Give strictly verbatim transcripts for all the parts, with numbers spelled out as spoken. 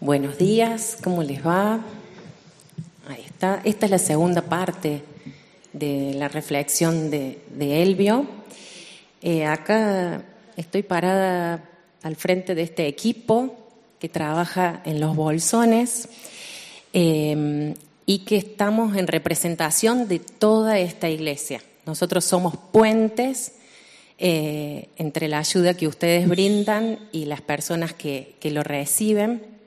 Buenos días, ¿cómo les va? Ahí está. Esta es la segunda parte de la reflexión de, de Elvio. Eh, acá estoy parada al frente de este equipo que trabaja en los bolsones eh, y que estamos en representación de toda esta iglesia. Nosotros somos puentes eh, entre la ayuda que ustedes brindan y las personas que, que lo reciben.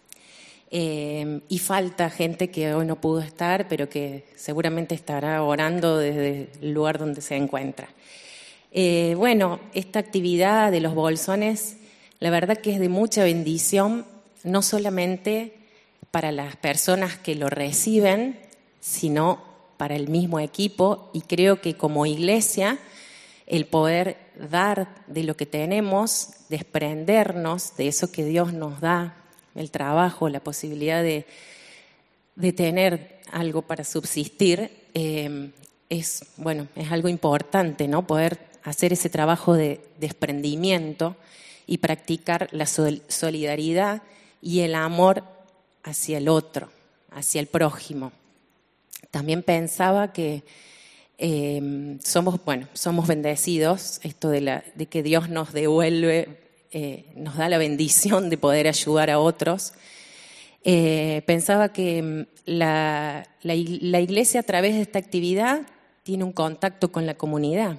Eh, y falta gente que hoy no pudo estar, pero que seguramente estará orando desde el lugar donde se encuentra. Eh, bueno, esta actividad de los bolsones, la verdad que es de mucha bendición, no solamente para las personas que lo reciben, sino para el mismo equipo, y creo que como iglesia, el poder dar de lo que tenemos, desprendernos de eso que Dios nos da, el trabajo, la posibilidad de, de tener algo para subsistir, eh, es, bueno, es algo importante, ¿no? Poder hacer ese trabajo de desprendimiento y practicar la sol- solidaridad y el amor hacia el otro, hacia el prójimo. También pensaba que eh, somos, bueno, somos bendecidos, esto de, la, de que Dios nos devuelve, Eh, nos da la bendición de poder ayudar a otros. Eh, pensaba que la, la, la iglesia a través de esta actividad tiene un contacto con la comunidad.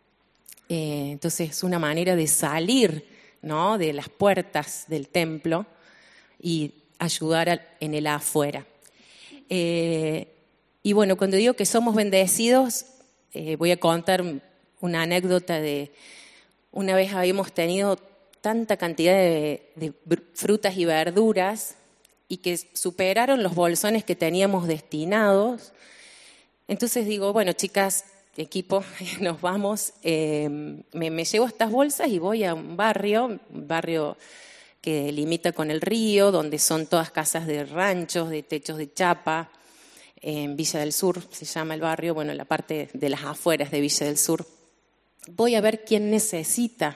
Eh, entonces es una manera de salir, ¿no?, de las puertas del templo y ayudar a, en el afuera. Eh, y bueno, cuando digo que somos bendecidos, eh, voy a contar una anécdota de una vez habíamos tenido tanta cantidad de, de frutas y verduras y que superaron los bolsones que teníamos destinados. Entonces digo, bueno, chicas, equipo, nos vamos, eh, me, me llevo estas bolsas y voy a un barrio, un barrio que limita con el río, donde son todas casas de ranchos, de techos de chapa, en Villa del Sur se llama el barrio, bueno, la parte de las afueras de Villa del Sur. Voy a ver quién necesita.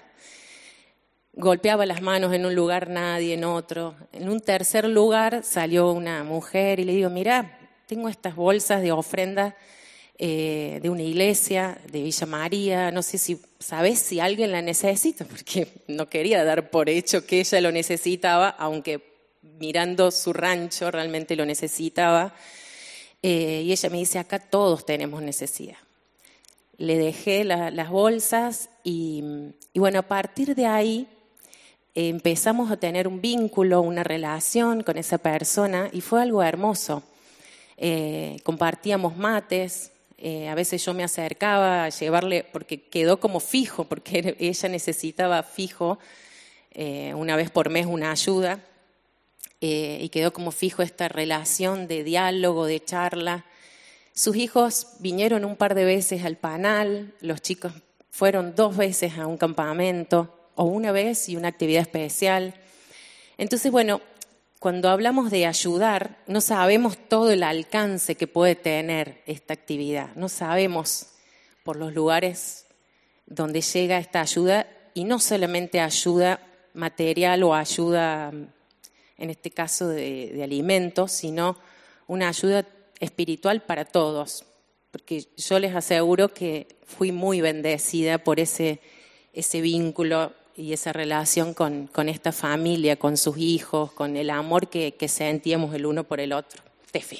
Golpeaba las manos en un lugar, nadie en otro. En un tercer lugar salió una mujer y le digo, mirá, tengo estas bolsas de ofrenda eh, de una iglesia, de Villa María, no sé si sabés si alguien la necesita, porque no quería dar por hecho que ella lo necesitaba, aunque mirando su rancho realmente lo necesitaba. Eh, y ella me dice, acá todos tenemos necesidad. Le dejé la, las bolsas y, y bueno, a partir de ahí empezamos a tener un vínculo, una relación con esa persona y fue algo hermoso. Eh, compartíamos mates, eh, a veces yo me acercaba a llevarle, porque quedó como fijo, porque ella necesitaba fijo, eh, una vez por mes una ayuda, eh, y quedó como fijo esta relación de diálogo, de charla. Sus hijos vinieron un par de veces al Panal, los chicos fueron dos veces a un campamento, o una vez y una actividad especial. Entonces, bueno, cuando hablamos de ayudar, no sabemos todo el alcance que puede tener esta actividad. No sabemos por los lugares donde llega esta ayuda, y no solamente ayuda material o ayuda, en este caso, de, de alimentos, sino una ayuda espiritual para todos. Porque yo les aseguro que fui muy bendecida por ese, ese vínculo y esa relación con, con esta familia, con sus hijos, con el amor que, que sentíamos el uno por el otro. Tefi.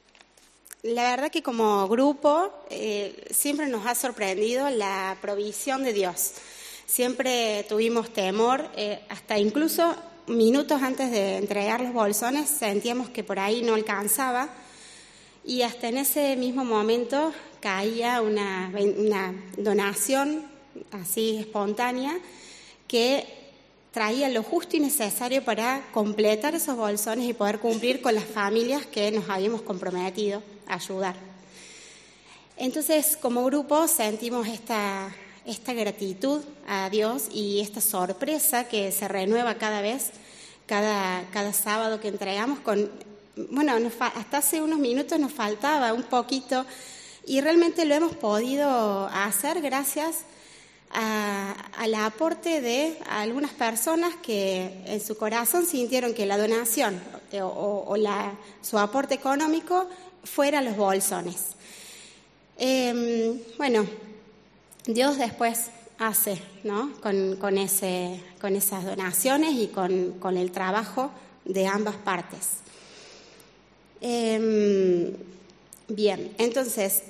La verdad que como grupo eh, siempre nos ha sorprendido la provisión de Dios. Siempre tuvimos temor, eh, hasta incluso minutos antes de entregar los bolsones sentíamos que por ahí no alcanzaba, y hasta en ese mismo momento caía una, una donación así espontánea que traía lo justo y necesario para completar esos bolsones y poder cumplir con las familias que nos habíamos comprometido a ayudar. Entonces, como grupo sentimos esta, esta gratitud a Dios y esta sorpresa que se renueva cada vez, cada, cada sábado que entregamos. Con, bueno, nos, hasta hace unos minutos nos faltaba un poquito y realmente lo hemos podido hacer gracias a, al aporte de algunas personas que en su corazón sintieron que la donación o, o, o la, su aporte económico fuera los bolsones. Eh, bueno, Dios después hace, ¿no? con, con, ese, con esas donaciones y con, con el trabajo de ambas partes. Eh, bien, entonces,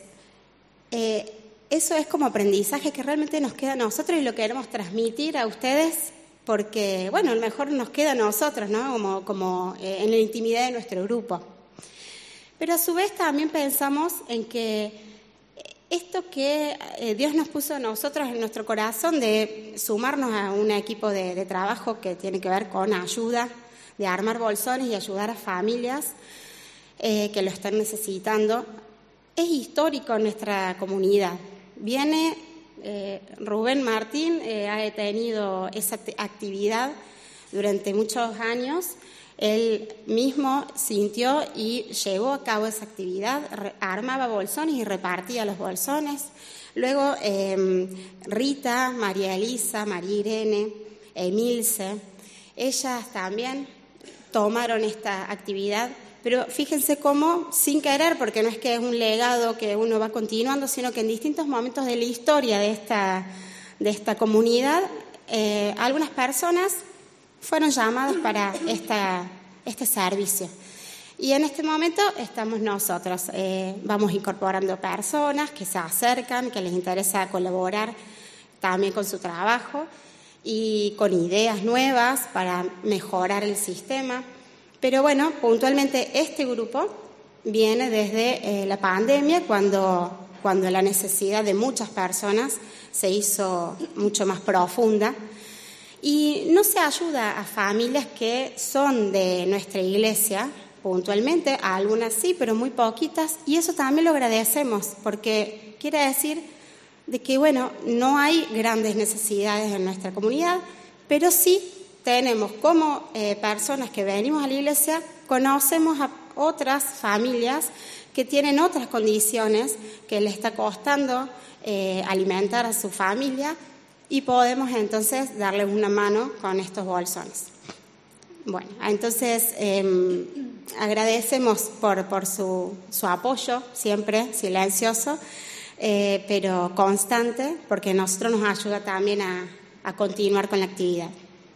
eh, eso es como aprendizaje que realmente nos queda a nosotros y lo queremos transmitir a ustedes porque, bueno, a lo mejor nos queda a nosotros, ¿no? Como, como eh, en la intimidad de nuestro grupo. Pero a su vez también pensamos en que esto que eh, Dios nos puso a nosotros en nuestro corazón de sumarnos a un equipo de, de trabajo que tiene que ver con ayuda, de armar bolsones y ayudar a familias eh, que lo están necesitando, es histórico en nuestra comunidad. Viene, eh, Rubén Martín eh, ha tenido esa actividad durante muchos años. Él mismo sintió y llevó a cabo esa actividad, re, armaba bolsones y repartía los bolsones. Luego eh, Rita, María Elisa, María Irene, Emilce, ellas también tomaron esta actividad. Pero fíjense cómo, sin querer, porque no es que es un legado que uno va continuando, sino que en distintos momentos de la historia de esta, de esta comunidad, eh, algunas personas fueron llamadas para esta, este servicio. Y en este momento estamos nosotros, eh, vamos incorporando personas que se acercan, que les interesa colaborar también con su trabajo y con ideas nuevas para mejorar el sistema. Pero bueno, puntualmente este grupo viene desde eh, la pandemia, cuando, cuando la necesidad de muchas personas se hizo mucho más profunda. Y no se ayuda a familias que son de nuestra iglesia, puntualmente, a algunas sí, pero muy poquitas, y eso también lo agradecemos, porque quiere decir de que, bueno, no hay grandes necesidades en nuestra comunidad, pero sí tenemos como eh, personas que venimos a la iglesia, conocemos a otras familias que tienen otras condiciones, que les está costando eh, alimentar a su familia y podemos entonces darles una mano con estos bolsones. Bueno, entonces eh, agradecemos por, por su, su apoyo, siempre silencioso, eh, pero constante, porque a nosotros nos ayuda también a, a continuar con la actividad.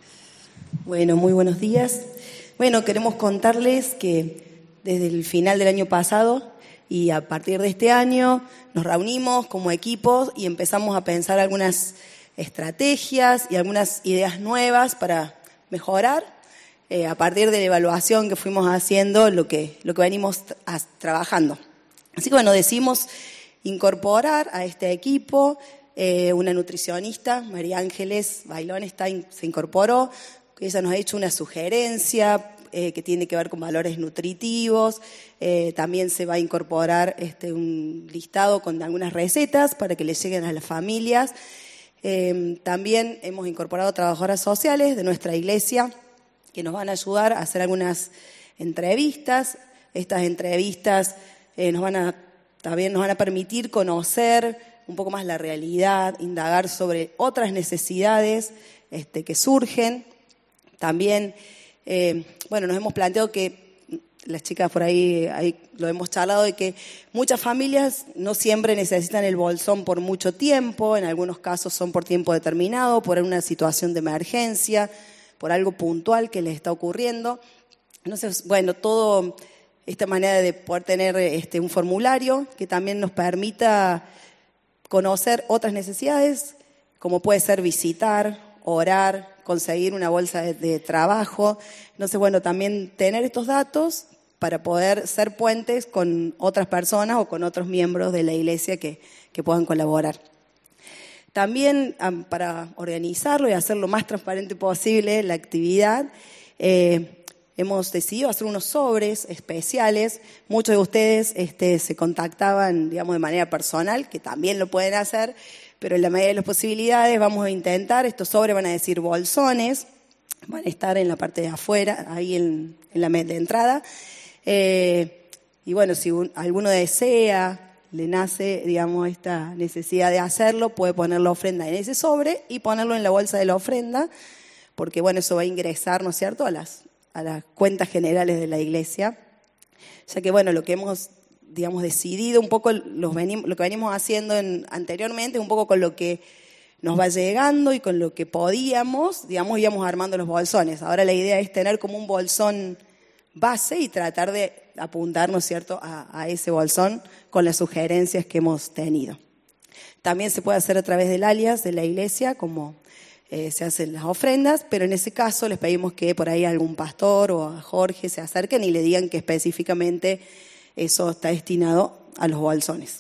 Bueno, muy buenos días. Bueno, queremos contarles que desde el final del año pasado y a partir de este año nos reunimos como equipos y empezamos a pensar algunas estrategias y algunas ideas nuevas para mejorar eh, a partir de la evaluación que fuimos haciendo lo que, lo que venimos a, trabajando. Así que bueno, decidimos incorporar a este equipo eh, una nutricionista, María Ángeles Bailón, está, se incorporó. Ella nos ha hecho una sugerencia eh, que tiene que ver con valores nutritivos. Eh, también se va a incorporar este, un listado con algunas recetas para que le lleguen a las familias. Eh, también hemos incorporado trabajadoras sociales de nuestra iglesia que nos van a ayudar a hacer algunas entrevistas. Estas entrevistas eh, nos van a, también nos van a permitir conocer un poco más la realidad, indagar sobre otras necesidades este, que surgen. También, eh, bueno, nos hemos planteado que, las chicas por ahí, ahí lo hemos charlado, de que muchas familias no siempre necesitan el bolsón por mucho tiempo, en algunos casos son por tiempo determinado, por una situación de emergencia, por algo puntual que les está ocurriendo. Entonces, bueno, todo esta manera de poder tener este, un formulario que también nos permita conocer otras necesidades, como puede ser visitar, orar, conseguir una bolsa de, de trabajo. Entonces, bueno, también tener estos datos para poder ser puentes con otras personas o con otros miembros de la iglesia que, que puedan colaborar. También, um, para organizarlo y hacer lo más transparente posible la actividad, eh, hemos decidido hacer unos sobres especiales. Muchos de ustedes este, se contactaban, digamos, de manera personal, que también lo pueden hacer, pero en la medida de las posibilidades vamos a intentar. Estos sobres van a decir bolsones, van a estar en la parte de afuera, ahí en, en la de entrada. Eh, y bueno, si un, alguno desea le nace, digamos, esta necesidad de hacerlo, puede poner la ofrenda en ese sobre y ponerlo en la bolsa de la ofrenda, porque bueno, eso va a ingresar, ¿no es cierto?, a las, a las cuentas generales de la iglesia. Ya que bueno, lo que hemos, digamos, decidido un poco, los venim, lo que venimos haciendo en, anteriormente, un poco con lo que nos va llegando y con lo que podíamos, digamos, íbamos armando los bolsones. Ahora la idea es tener como un bolsón base y tratar de apuntar, ¿no es cierto?, a, a ese bolsón con las sugerencias que hemos tenido. También se puede hacer a través del alias de la iglesia, como eh, se hacen las ofrendas, pero en ese caso les pedimos que por ahí algún pastor o a Jorge se acerquen y le digan que específicamente eso está destinado a los bolsones.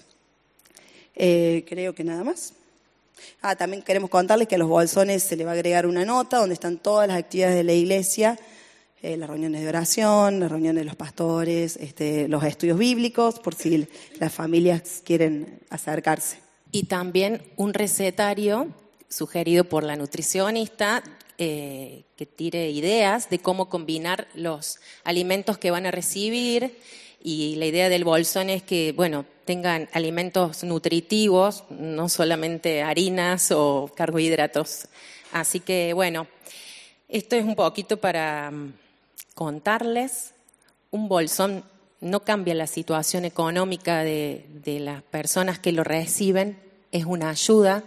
Eh, creo que nada más. Ah, también queremos contarles que a los bolsones se le va a agregar una nota donde están todas las actividades de la iglesia, eh, las reuniones de oración, las reuniones de los pastores, este, los estudios bíblicos, por si las familias quieren acercarse. Y también un recetario sugerido por la nutricionista eh, que tire ideas de cómo combinar los alimentos que van a recibir. Y la idea del bolsón es que, bueno, tengan alimentos nutritivos, no solamente harinas o carbohidratos. Así que, bueno, esto es un poquito para contarles. Un bolsón no cambia la situación económica de, de las personas que lo reciben, es una ayuda.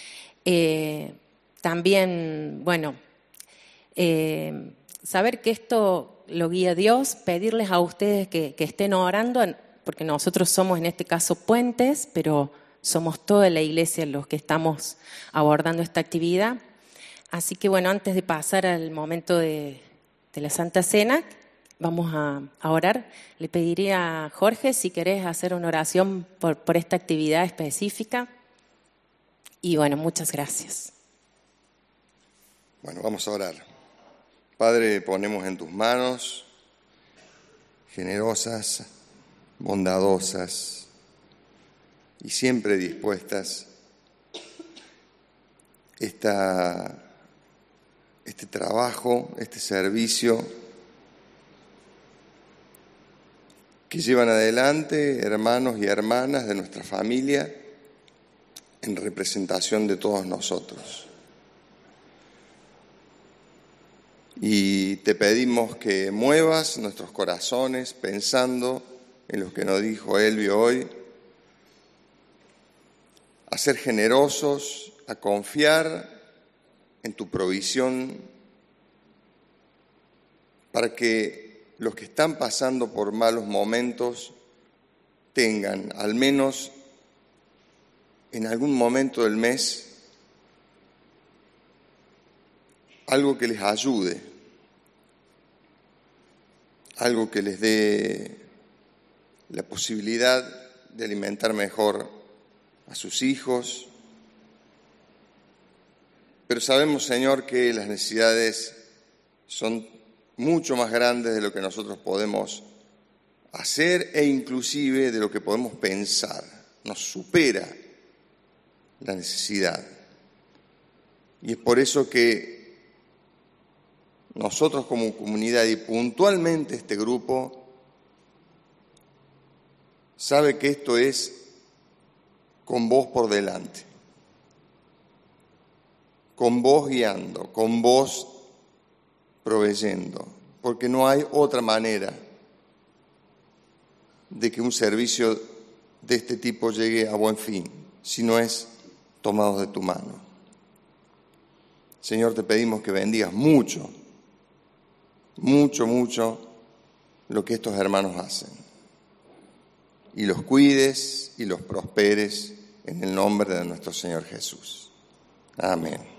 Eh, también, bueno, eh, saber que esto lo guía Dios, pedirles a ustedes que, que estén orando, porque nosotros somos en este caso puentes, pero somos toda la iglesia los que estamos abordando esta actividad. Así que bueno, antes de pasar al momento de, de la Santa Cena, vamos a, a orar. Le pediría a Jorge si querés hacer una oración por, por esta actividad específica. Y bueno, muchas gracias. Bueno, vamos a orar. Padre, ponemos en tus manos, generosas, bondadosas y siempre dispuestas, esta, este trabajo, este servicio que llevan adelante hermanos y hermanas de nuestra familia en representación de todos nosotros. Y te pedimos que muevas nuestros corazones pensando en lo que nos dijo Elvio hoy, a ser generosos, a confiar en tu provisión, para que los que están pasando por malos momentos tengan, al menos en algún momento del mes, algo que les ayude, algo que les dé la posibilidad de alimentar mejor a sus hijos. Pero sabemos, Señor, que las necesidades son mucho más grandes de lo que nosotros podemos hacer e inclusive de lo que podemos pensar. Nos supera la necesidad. Y es por eso que nosotros como comunidad y puntualmente este grupo sabe que esto es con vos por delante, con vos guiando, con vos proveyendo, porque no hay otra manera de que un servicio de este tipo llegue a buen fin, si no es tomados de tu mano. Señor, te pedimos que bendigas mucho, mucho, mucho lo que estos hermanos hacen, y los cuides y los prosperes en el nombre de nuestro Señor Jesús. Amén.